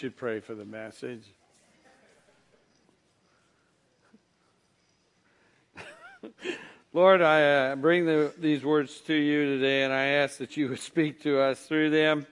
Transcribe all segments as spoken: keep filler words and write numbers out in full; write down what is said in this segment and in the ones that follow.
should pray for the message. Lord, I uh, bring the, these words to you today, and I ask that you would speak to us through them.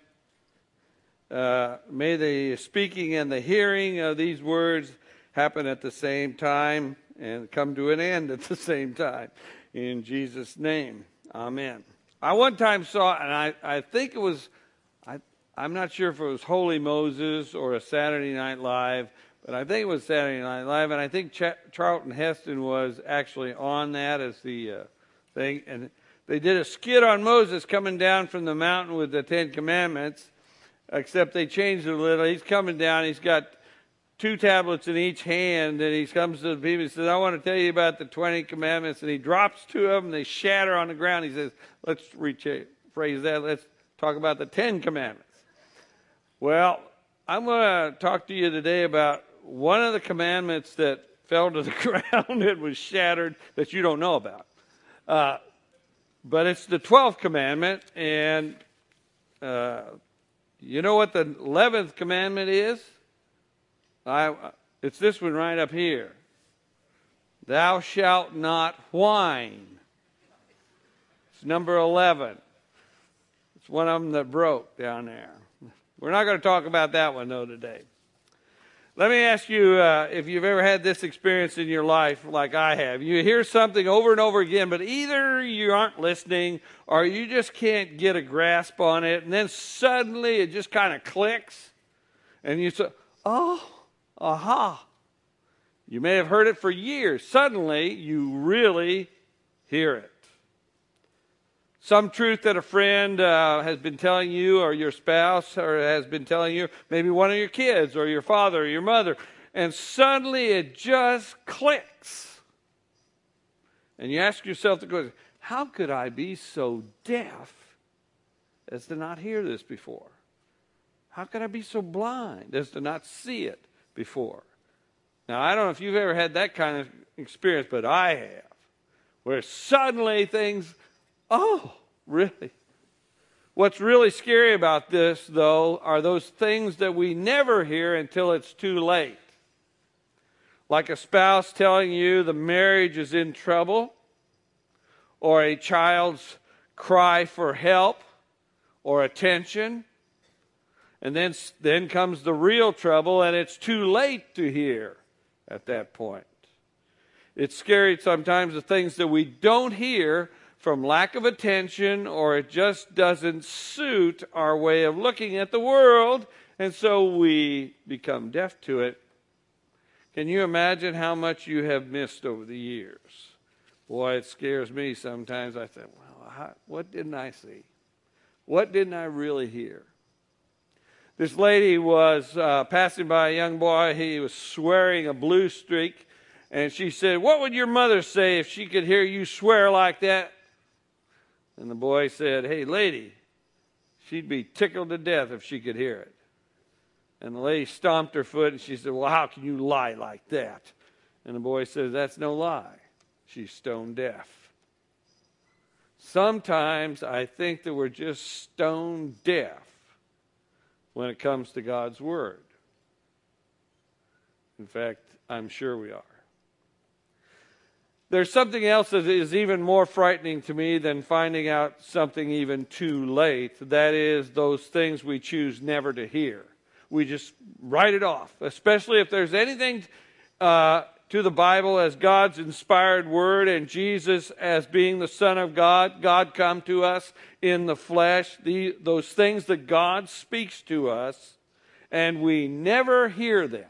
Uh, may the speaking and the hearing of these words happen at the same time and come to an end at the same time. In Jesus' name, amen. I one time saw, and I, I think it was, I, I'm not sure if it was Holy Moses or a Saturday Night Live, but I think it was Saturday Night Live, and I think Ch- Charlton Heston was actually on that as the uh, thing. And they did a skit on Moses coming down from the mountain with the Ten Commandments, except they changed it a little. He's coming down, he's got two tablets in each hand, and he comes to the people and says, I want to tell you about the twenty commandments. And he drops two of them, they shatter on the ground. He says, let's rephrase that, let's talk about the Ten Commandments. Well, I'm going to talk to you today about one of the commandments that fell to the ground and was shattered that you don't know about. Uh, but it's the twelfth commandment, and uh, you know what the eleventh commandment is? I, it's this one right up here. Thou shalt not whine. It's number eleven. It's one of them that broke down there. We're not going to talk about that one, though, today. Let me ask you uh, if you've ever had this experience in your life like I have. You hear something over and over again, but either you aren't listening or you just can't get a grasp on it, and then suddenly it just kind of clicks, and you say, oh, aha. You may have heard it for years. Suddenly, you really hear it. Some truth that a friend uh, has been telling you, or your spouse or has been telling you, maybe one of your kids or your father or your mother, and suddenly it just clicks. And you ask yourself the question, how could I be so deaf as to not hear this before? How could I be so blind as to not see it before? Now, I don't know if you've ever had that kind of experience, but I have, where suddenly things, oh, really? What's really scary about this, though, are those things that we never hear until it's too late. Like a spouse telling you the marriage is in trouble, or a child's cry for help or attention. And then, then comes the real trouble, and it's too late to hear at that point. It's scary sometimes the things that we don't hear from lack of attention, or it just doesn't suit our way of looking at the world, and so we become deaf to it. Can you imagine how much you have missed over the years? Boy, it scares me sometimes. I think, well, how, what didn't I see? What didn't I really hear? This lady was uh, passing by a young boy. He was swearing a blue streak. And she said, what would your mother say if she could hear you swear like that? And the boy said, hey, lady, she'd be tickled to death if she could hear it. And the lady stomped her foot and she said, well, how can you lie like that? And the boy says, that's no lie. She's stone deaf. Sometimes I think that we're just stone deaf when it comes to God's Word. In fact, I'm sure we are. There's something else that is even more frightening to me than finding out something even too late. That is those things we choose never to hear. We just write it off, especially if there's anything uh, to the Bible as God's inspired Word and Jesus as being the Son of God, God come to us in the flesh, the, those things that God speaks to us, and we never hear them.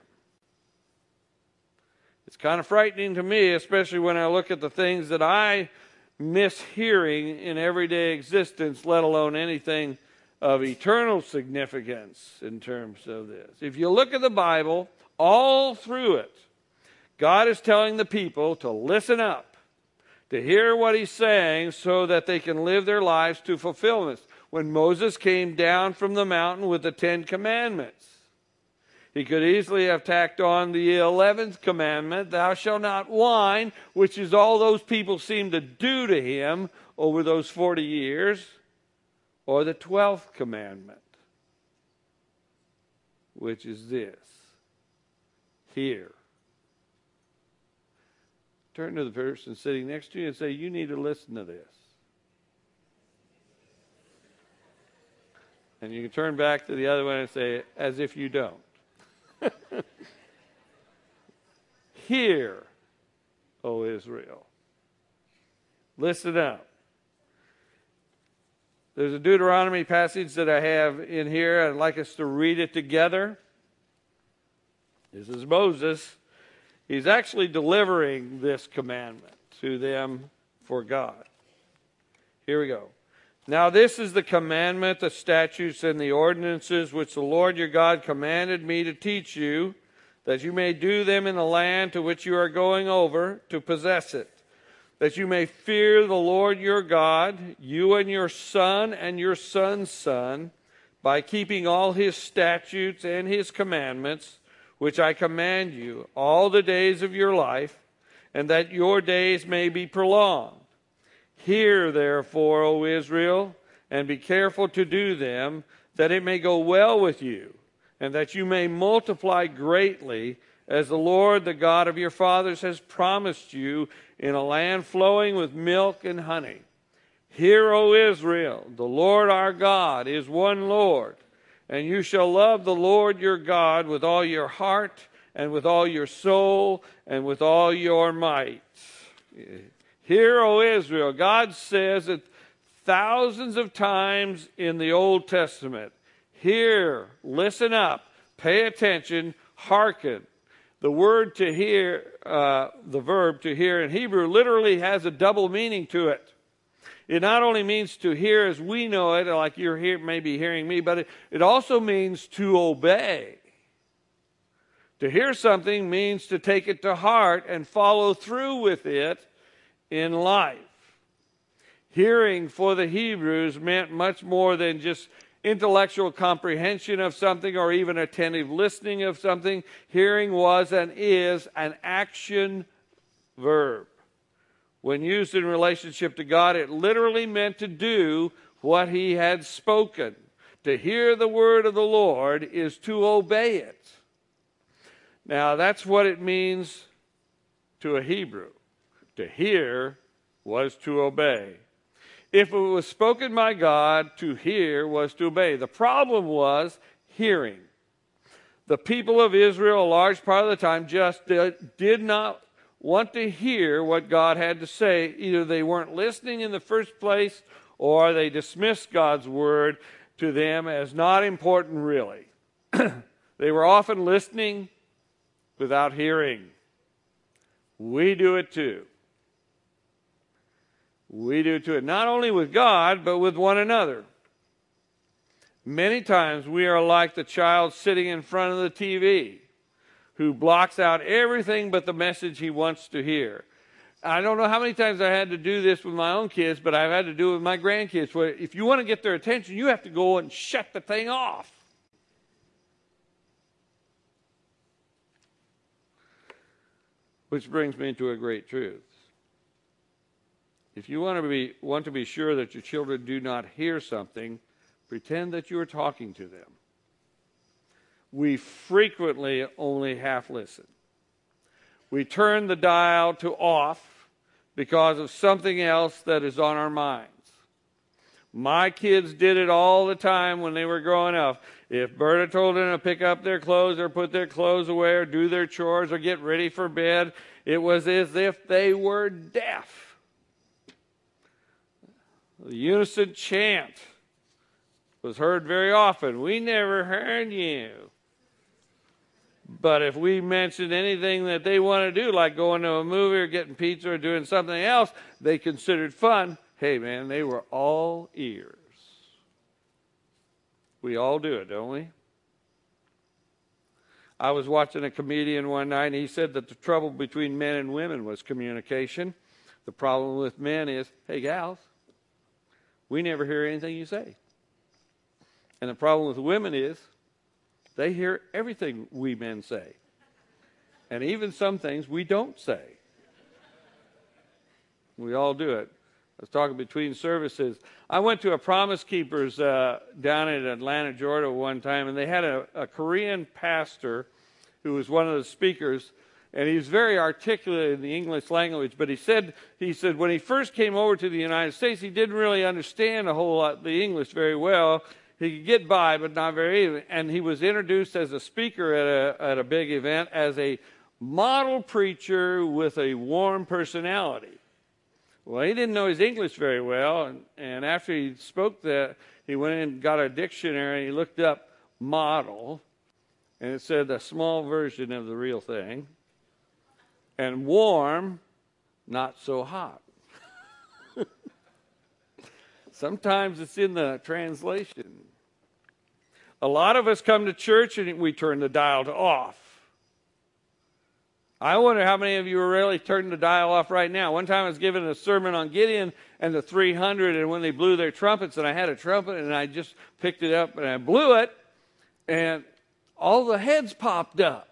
It's kind of frightening to me, especially when I look at the things that I miss hearing in everyday existence, let alone anything of eternal significance in terms of this. If you look at the Bible, all through it, God is telling the people to listen up, to hear what He's saying so that they can live their lives to fulfillment. When Moses came down from the mountain with the Ten Commandments, he could easily have tacked on the eleventh commandment, thou shalt not whine, which is all those people seem to do to him over those forty years, or the twelfth commandment, which is this. Hear. Turn to the person sitting next to you and say, you need to listen to this. And you can turn back to the other one and say, as if you don't. Hear, O Israel. Listen up. There's a Deuteronomy passage that I have in here. I'd like us to read it together. This is Moses. He's actually delivering this commandment to them for God. Here we go. Now this is the commandment, the statutes, and the ordinances which the Lord your God commanded me to teach you, that you may do them in the land to which you are going over to possess it, that you may fear the Lord your God, you and your son and your son's son, by keeping all his statutes and his commandments, which I command you, all the days of your life, and that your days may be prolonged. Hear, therefore, O Israel, and be careful to do them, that it may go well with you, and that you may multiply greatly, as the Lord, the God of your fathers, has promised you, in a land flowing with milk and honey. Hear, O Israel, the Lord our God is one Lord, and you shall love the Lord your God with all your heart, and with all your soul, and with all your might. Hear, O Israel, God says it thousands of times in the Old Testament. Hear, listen up, pay attention, hearken. The word to hear, uh, the verb to hear in Hebrew literally has a double meaning to it. It not only means to hear as we know it, like you're here, maybe hearing me, but it, it also means to obey. To hear something means to take it to heart and follow through with it in life. Hearing for the Hebrews meant much more than just intellectual comprehension of something or even attentive listening of something. Hearing was and is an action verb. When used in relationship to God, it literally meant to do what he had spoken. To hear the word of the Lord is to obey it. Now, that's what it means to a Hebrew. To hear was to obey. If it was spoken by God, to hear was to obey. The problem was hearing. The people of Israel, a large part of the time, just did, did not want to hear what God had to say. Either they weren't listening in the first place, or they dismissed God's word to them as not important really. They were often listening without hearing. We do it too. We do to it, not only with God, but with one another. Many times we are like the child sitting in front of the T V who blocks out everything but the message he wants to hear. I don't know how many times I had to do this with my own kids, but I've had to do it with my grandkids, where if you want to get their attention, you have to go and shut the thing off. Which brings me to a great truth. If you want to be want to be sure that your children do not hear something, pretend that you are talking to them. We frequently only half listen. We turn the dial to off because of something else that is on our minds. My kids did it all the time when they were growing up. If Berta told them to pick up their clothes or put their clothes away or do their chores or get ready for bed, it was as if they were deaf. The unison chant was heard very often. We never heard you. But if we mentioned anything that they want to do, like going to a movie or getting pizza or doing something else they considered fun, hey man, they were all ears. We all do it, don't we? I was watching a comedian one night, and he said that the trouble between men and women was communication. The problem with men is, hey gals, we never hear anything you say. And the problem with women is they hear everything we men say. And even some things we don't say. We all do it. was talking between services. I went to a Promise Keepers uh, down in Atlanta, Georgia one time, and they had a, a Korean pastor who was one of the speakers, and he was very articulate in the English language, but he said, he said when he first came over to the United States, he didn't really understand a whole lot the English very well. He could get by, but not very, and he was introduced as a speaker at a, at a big event as a model preacher with a warm personality. Well, he didn't know his English very well, and, and after he spoke that, he went in and got a dictionary, and he looked up model, and it said a small version of the real thing, and warm, not so hot. Sometimes it's in the translation. A lot of us come to church and we turn the dial to off. I wonder how many of you are really turning the dial off right now. One time I was giving a sermon on Gideon and the three hundred, and when they blew their trumpets, and I had a trumpet, and I just picked it up and I blew it, and all the heads popped up.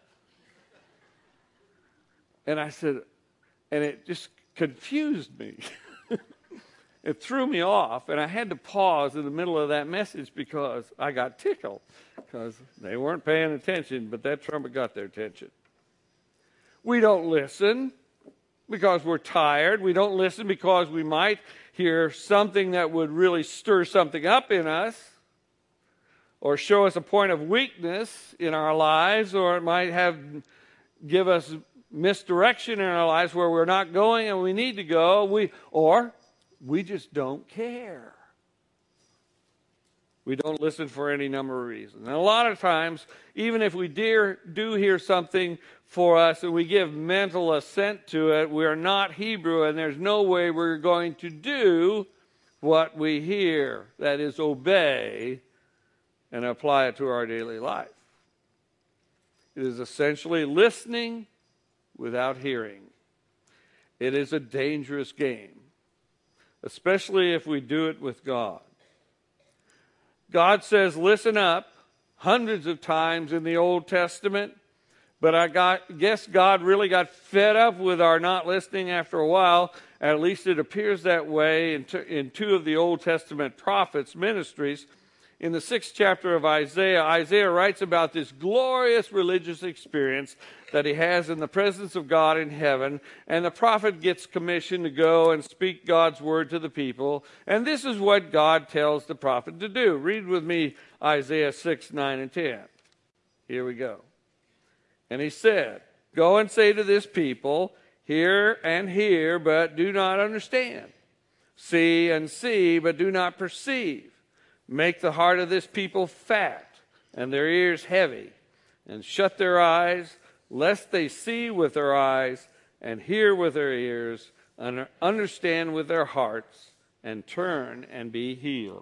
And I said, and it just confused me. It threw me off, and I had to pause in the middle of that message because I got tickled, because they weren't paying attention, but that trumpet got their attention. We don't listen because we're tired. We don't listen because we might hear something that would really stir something up in us or show us a point of weakness in our lives, or it might have give us misdirection in our lives where we're not going and we need to go, we or we just don't care. We don't listen for any number of reasons. And a lot of times, even if we dear, do hear something for us and we give mental assent to it, we are not Hebrew, and there's no way we're going to do what we hear. That is, obey and apply it to our daily life. It is essentially listening without hearing. It is a dangerous game, especially if we do it with God. God says, listen up, hundreds of times in the Old Testament, but I got, guess God really got fed up with our not listening after a while. At least it appears that way in, t- in two of the Old Testament prophets' ministries. In the sixth chapter of Isaiah, Isaiah writes about this glorious religious experience that he has in the presence of God in heaven, and the prophet gets commissioned to go and speak God's word to the people, and this is what God tells the prophet to do. Read with me Isaiah six, nine, and ten. Here we go. And he said, go and say to this people, hear and hear, but do not understand. See and see, but do not perceive. Make the heart of this people fat, and their ears heavy, and shut their eyes, lest they see with their eyes, and hear with their ears, and understand with their hearts, and turn and be healed.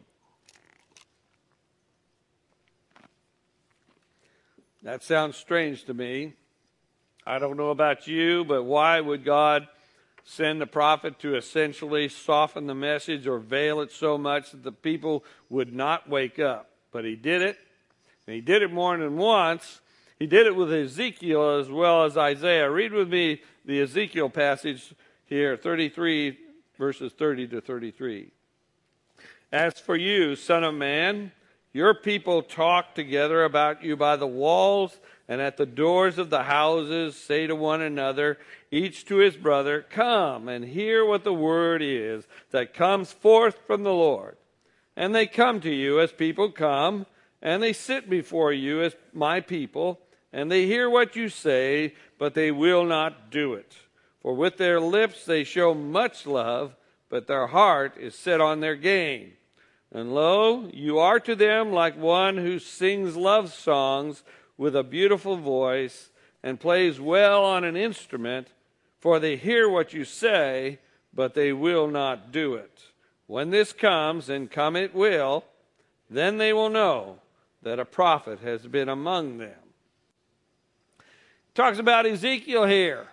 That sounds strange to me. I don't know about you, but why would God send the prophet to essentially soften the message or veil it so much that the people would not wake up? But he did it, and he did it more than once. He did it with Ezekiel as well as Isaiah. Read with me the Ezekiel passage here, thirty-three, verses thirty to thirty-three. As for you, son of man, your people talk together about you by the walls and at the doors of the houses, say to one another, each to his brother, come and hear what the word is that comes forth from the Lord. And they come to you as people come, and they sit before you as my people, and they hear what you say, but they will not do it. For with their lips they show much love, but their heart is set on their gain. And lo, you are to them like one who sings love songs with a beautiful voice and plays well on an instrument, for they hear what you say, but they will not do it. When this comes, and come it will, then they will know that a prophet has been among them. Talks about Ezekiel here.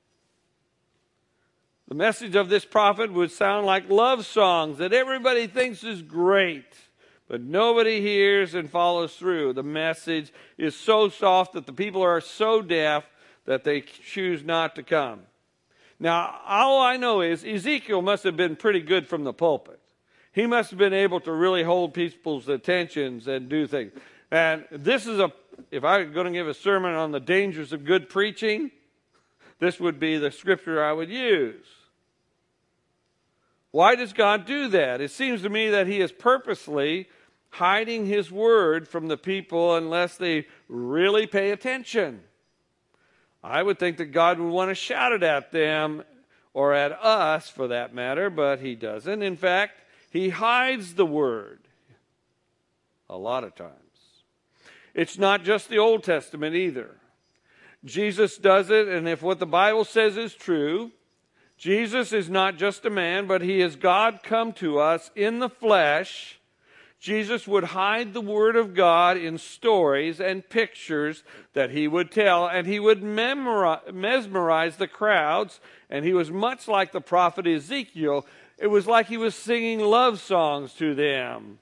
The message of this prophet would sound like love songs that everybody thinks is great, but nobody hears and follows through. The message is so soft that the people are so deaf that they choose not to come. Now, all I know is Ezekiel must have been pretty good from the pulpit. He must have been able to really hold people's attentions and do things. And this is a, if I'm going to give a sermon on the dangers of good preaching, this would be the scripture I would use. Why does God do that? It seems to me that he is purposely hiding his word from the people unless they really pay attention. I would think that God would want to shout it at them, or at us for that matter, but he doesn't. In fact, he hides the word a lot of times. It's not just the Old Testament either. Jesus does it, and if what the Bible says is true, Jesus is not just a man, but he is God come to us in the flesh. Jesus would hide the word of God in stories and pictures that he would tell, and he would memorize, mesmerize the crowds, and he was much like the prophet Ezekiel. It was like he was singing love songs to them.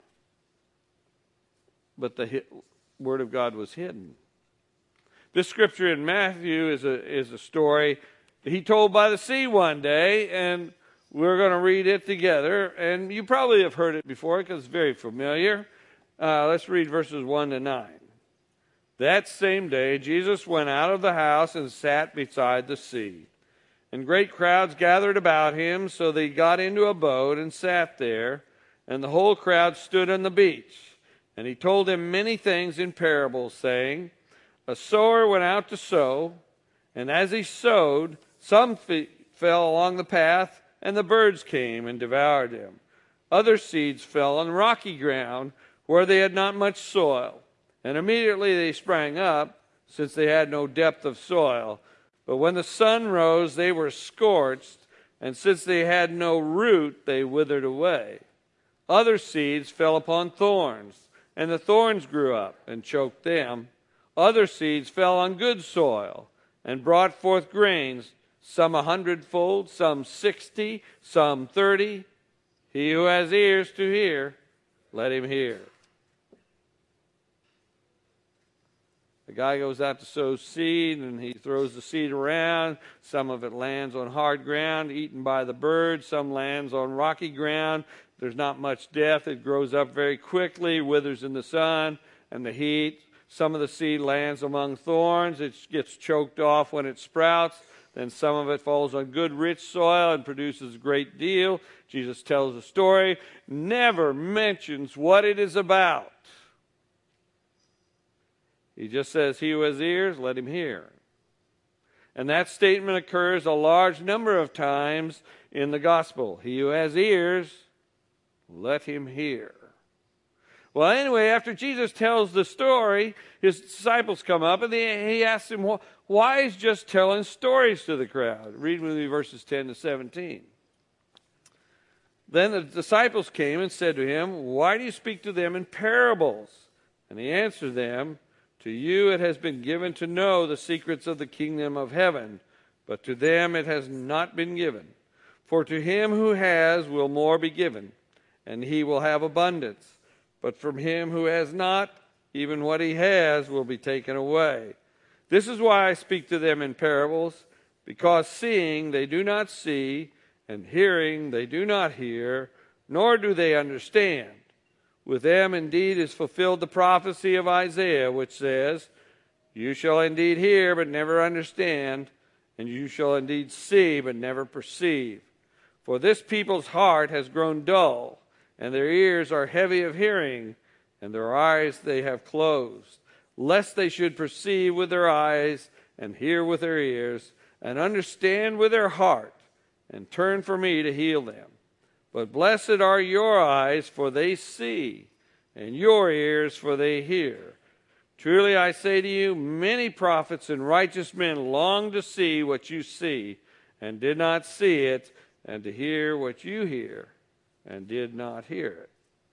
But the word of God was hidden. This scripture in Matthew is a, is a story he told by the sea one day, and we're going to read it together. And you probably have heard it before because it's very familiar. Uh, let's read verses one to nine. That same day, Jesus went out of the house and sat beside the sea. And great crowds gathered about him, so they got into a boat and sat there. And the whole crowd stood on the beach. And he told them many things in parables, saying, a sower went out to sow, and as he sowed, some fe- fell along the path, and the birds came and devoured them. Other seeds fell on rocky ground, where they had not much soil. And immediately they sprang up, since they had no depth of soil. But when the sun rose, they were scorched, and since they had no root, they withered away. Other seeds fell upon thorns, and the thorns grew up and choked them. Other seeds fell on good soil and brought forth grains, some a hundredfold, some sixty, some thirty. He who has ears to hear, let him hear. The guy goes out to sow seed, and he throws the seed around. Some of it lands on hard ground, eaten by the birds. Some lands on rocky ground. There's not much depth. It grows up very quickly, withers in the sun and the heat. Some of the seed lands among thorns. It gets choked off when it sprouts. Then some of it falls on good, rich soil and produces a great deal. Jesus tells the story, never mentions what it is about. He just says, he who has ears, let him hear. And that statement occurs a large number of times in the gospel. He who has ears, let him hear. Well, anyway, after Jesus tells the story, his disciples come up and they, he asks him, why is just telling stories to the crowd? Read with me verses ten to seventeen. Then the disciples came and said to him, why do you speak to them in parables? And he answered them, to you it has been given to know the secrets of the kingdom of heaven, but to them it has not been given. For to him who has will more be given, and he will have abundance. But from him who has not, even what he has will be taken away. This is why I speak to them in parables, because seeing they do not see, and hearing they do not hear, nor do they understand. With them indeed is fulfilled the prophecy of Isaiah, which says, you shall indeed hear, but never understand, and you shall indeed see, but never perceive. For this people's heart has grown dull, and their ears are heavy of hearing, and their eyes they have closed, lest they should perceive with their eyes, and hear with their ears, and understand with their heart, and turn for me to heal them. But blessed are your eyes, for they see, and your ears, for they hear. Truly I say to you, many prophets and righteous men longed to see what you see, and did not see it, and to hear what you hear, and did not hear it.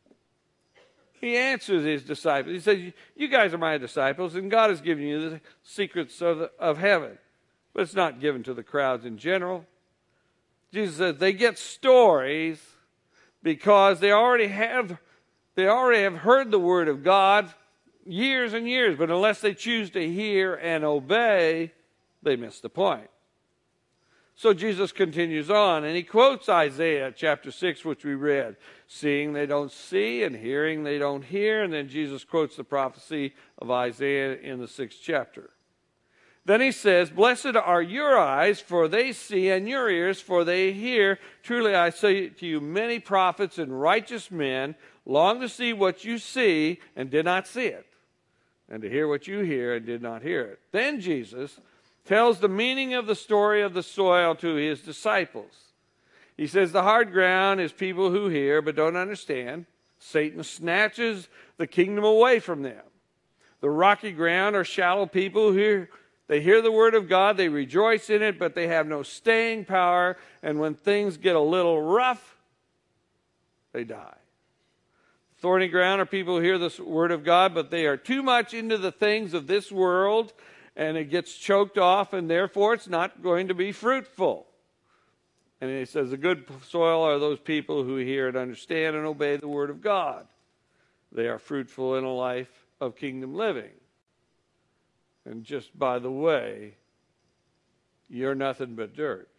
He answers his disciples. He says, you guys are my disciples, and God has given you the secrets of, the, of heaven. But it's not given to the crowds in general. Jesus says they get stories because they already have they already have heard the word of God years and years, but unless they choose to hear and obey, they miss the point. So Jesus continues on, and he quotes Isaiah chapter six, which we read. Seeing they don't see, and hearing they don't hear. And then Jesus quotes the prophecy of Isaiah in the sixth chapter. Then he says, blessed are your eyes, for they see, and your ears, for they hear. Truly I say to you, many prophets and righteous men long to see what you see, and did not see it, and to hear what you hear, and did not hear it. Then Jesus tells the meaning of the story of the soil to his disciples. He says the hard ground is people who hear but don't understand. Satan snatches the kingdom away from them. The rocky ground are shallow people who hear, they hear the word of God, they rejoice in it, but they have no staying power, and when things get a little rough, they die. Thorny ground are people who hear the word of God, but they are too much into the things of this world, and it gets choked off, and therefore it's not going to be fruitful. And he says the good soil are those people who hear and understand and obey the word of God. They are fruitful in a life of kingdom living. And just by the way, you're nothing but dirt.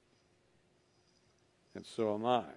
And so am I.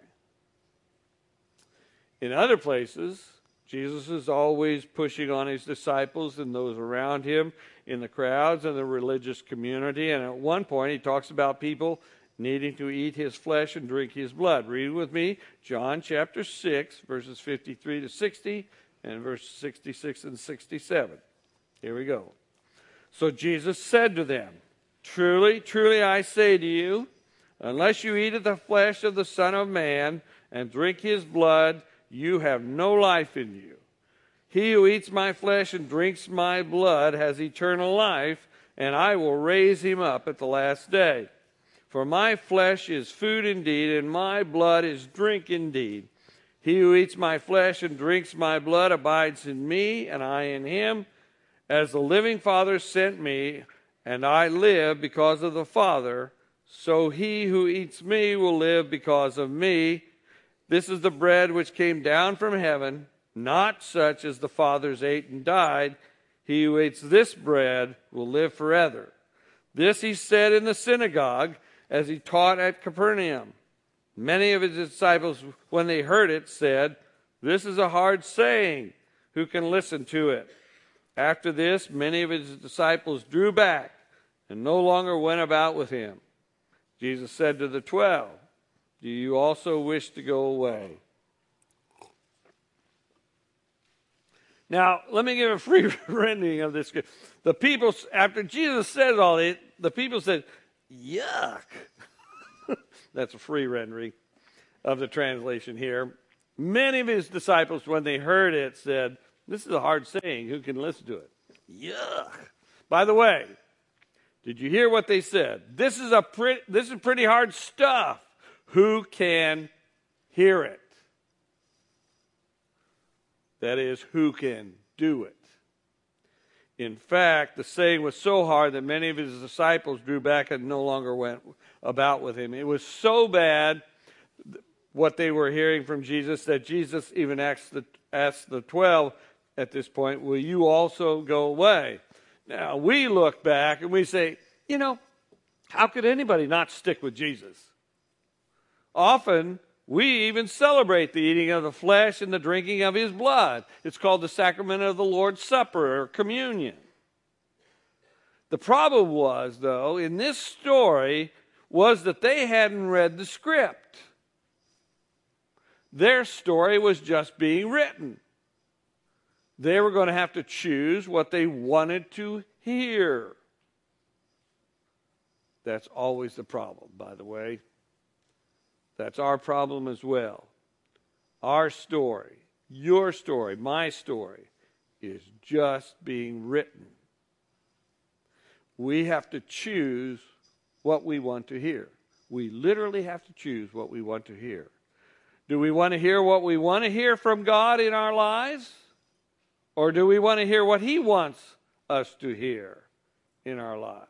In other places, Jesus is always pushing on his disciples and those around him in the crowds and the religious community. And at one point, he talks about people needing to eat his flesh and drink his blood. Read with me John chapter six, verses fifty-three to sixty, and verses sixty-six and sixty-seven. Here we go. So Jesus said to them, truly, truly I say to you, unless you eat of the flesh of the Son of Man and drink his blood, you have no life in you. He who eats my flesh and drinks my blood has eternal life, and I will raise him up at the last day. For my flesh is food indeed, and my blood is drink indeed. He who eats my flesh and drinks my blood abides in me, and I in him. As the living Father sent me, and I live because of the Father, so he who eats me will live because of me. This is the bread which came down from heaven, not such as the fathers ate and died. He who eats this bread will live forever. This he said in the synagogue as he taught at Capernaum. Many of his disciples, when they heard it, said, this is a hard saying. Who can listen to it? After this, many of his disciples drew back and no longer went about with him. Jesus said to the twelve, do you also wish to go away? Now, let me give a free rendering of this. The people, after Jesus said all this, the people said, yuck. That's a free rendering of the translation here. Many of his disciples, when they heard it, said, this is a hard saying. Who can listen to it? Yuck. By the way, did you hear what they said? This is a pretty, this is pretty hard stuff. Who can hear it? That is, who can do it? In fact, the saying was so hard that many of his disciples drew back and no longer went about with him. It was so bad, what they were hearing from Jesus, that Jesus even asked the, asked the twelve at this point, will you also go away? Now, we look back and we say, you know, how could anybody not stick with Jesus? Often, we even celebrate the eating of the flesh and the drinking of his blood. It's called the sacrament of the Lord's Supper or communion. The problem was, though, in this story, was that they hadn't read the script. Their story was just being written. They were going to have to choose what they wanted to hear. That's always the problem, by the way. That's our problem as well. Our story, your story, my story, is just being written. We have to choose what we want to hear. We literally have to choose what we want to hear. Do we want to hear what we want to hear from God in our lives? Or do we want to hear what he wants us to hear in our lives?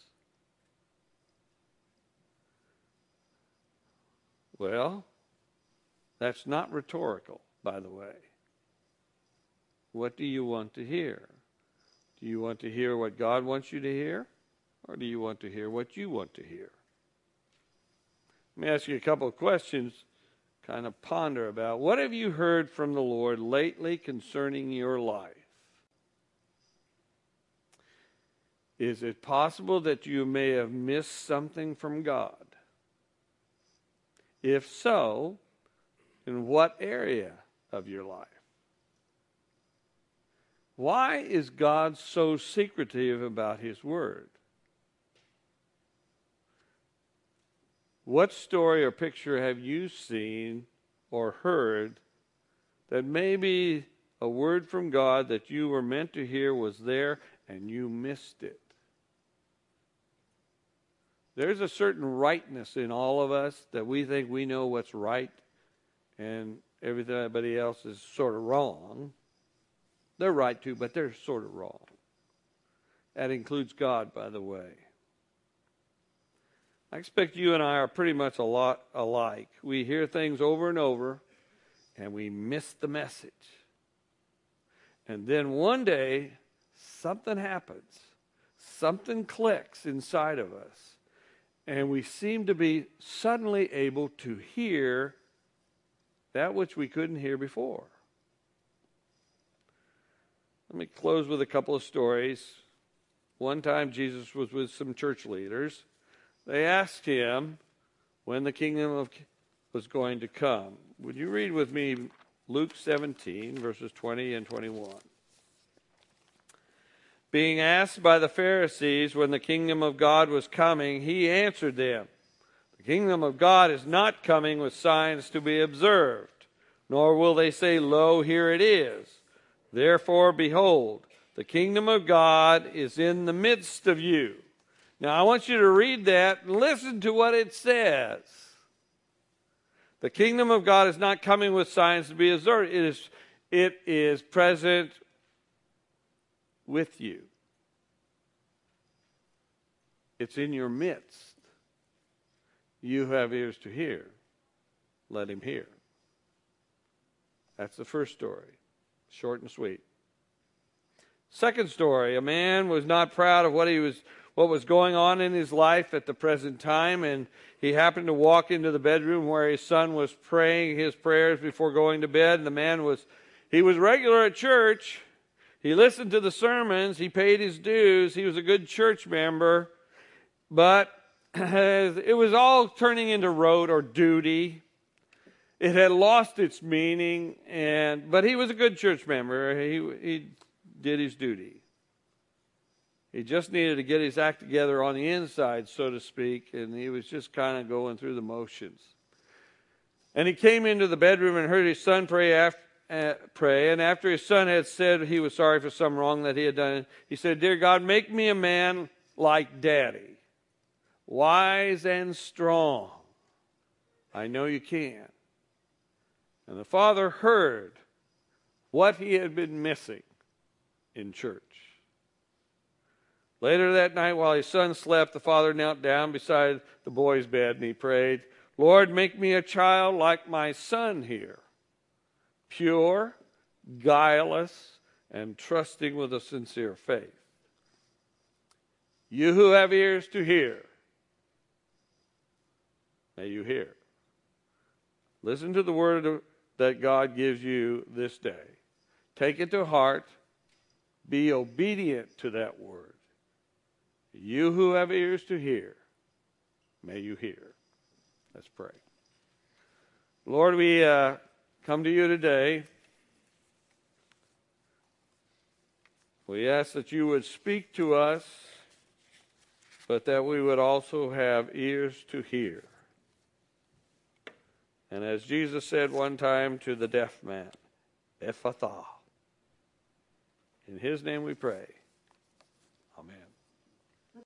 Well, that's not rhetorical, by the way. What do you want to hear? Do you want to hear what God wants you to hear? Or do you want to hear what you want to hear? Let me ask you a couple of questions, kind of ponder about. What have you heard from the Lord lately concerning your life? Is it possible that you may have missed something from God? If so, in what area of your life? Why is God so secretive about His Word? What story or picture have you seen or heard that maybe a word from God that you were meant to hear was there and you missed it? There's a certain rightness in all of us that we think we know what's right and everybody else is sort of wrong. They're right too, but they're sort of wrong. That includes God, by the way. I expect you and I are pretty much a lot alike. We hear things over and over, and we miss the message. And then one day, something happens. Something clicks inside of us. And we seem to be suddenly able to hear that which we couldn't hear before. Let me close with a couple of stories. One time Jesus was with some church leaders. They asked him when the kingdom of was going to come. Would you read with me Luke seventeen, verses twenty and twenty-one? Being asked by the Pharisees when the kingdom of God was coming, he answered them, "The kingdom of God is not coming with signs to be observed, nor will they say, 'Lo, here it is.' Therefore, behold, the kingdom of God is in the midst of you." Now, I want you to read that and listen to what it says. The kingdom of God is not coming with signs to be observed. It is, it is present with you. It's in your midst. You have ears to hear. Let him hear. That's the first story. Short and sweet. Second story, a man was not proud of what he was what was going on in his life at the present time, and he happened to walk into the bedroom where his son was praying his prayers before going to bed. And the man was he was regular at church. He listened to the sermons, he paid his dues, he was a good church member, but it was all turning into rote or duty. It had lost its meaning, and but he was a good church member. He he did his duty. He just needed to get his act together on the inside, so to speak, and he was just kind of going through the motions. And he came into the bedroom and heard his son pray, after, uh, pray, and after his son had said he was sorry for some wrong that he had done, he said, "Dear God, make me a man like Daddy, wise and strong. I know you can." And the father heard what he had been missing in church. Later that night, while his son slept, the father knelt down beside the boy's bed and he prayed, "Lord, make me a child like my son here, pure, guileless, and trusting with a sincere faith. You who have ears to hear, may you hear." Listen to the word that God gives you this day. Take it to heart. Be obedient to that word. You who have ears to hear, may you hear. Let's pray. Lord, we uh, come to you today. We ask that you would speak to us, but that we would also have ears to hear. And as Jesus said one time to the deaf man, "Ephphatha." In his name we pray.